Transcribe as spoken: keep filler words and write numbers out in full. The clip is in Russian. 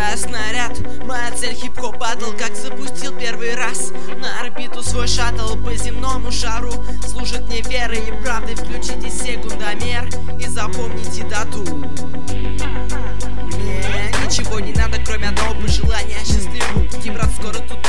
Запускаю снаряд, моя цель хип-хоп батл. Как запустил первый раз на орбиту свой шаттл. По земному шару служит мне верой и правдой. Включите секундомер и запомните дату. Мне ничего не надо, кроме одного пожелания. Счастливого пути, брат, скоро тут